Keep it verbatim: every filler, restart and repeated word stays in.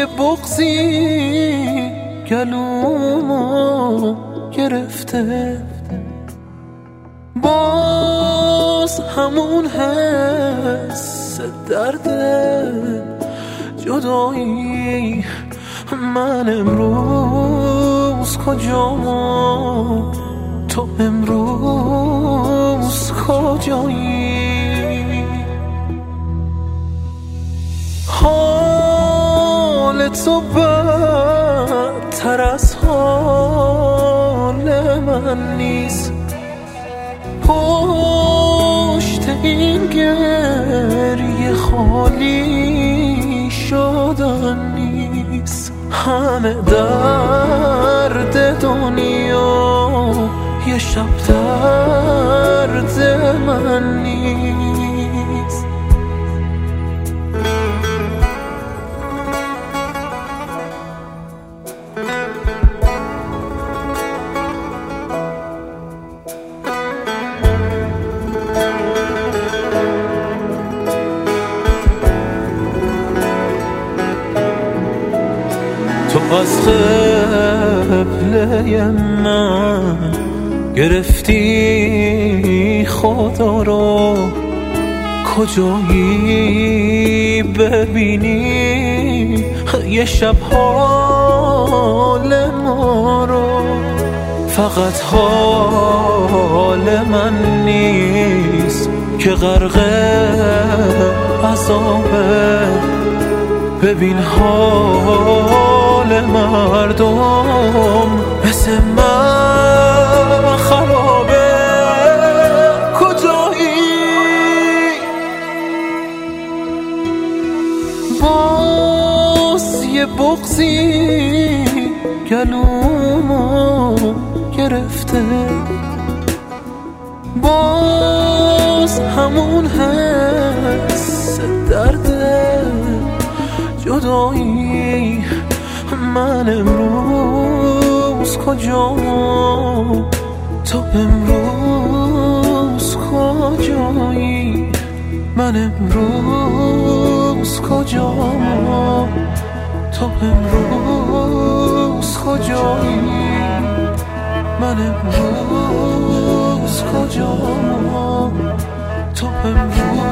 یه بغضی گلومو گرفته، باز همون حس درد جدایی. من امروز کجام، تو امروز کجایی؟ حال تو بدتر از حال من نیست، پشت این گریه خالی شدن نیست. همه درد دنیا یه شب درد من نیست. تو از قبله من گرفتی خدا رو، کجایی ببینی یه شب حال ما رو؟ فقط حال من نیست که غرق عذابه، ببین حال مردم مثل من خرابه. کجایی؟ باز یه بغضی گلومو گرفته، باز همون حس درد جدایی. من امروز کجام، تو امروز کجایی؟ من امروز کجام، تو امروز کجایی؟ من امروز کجام، تو امروز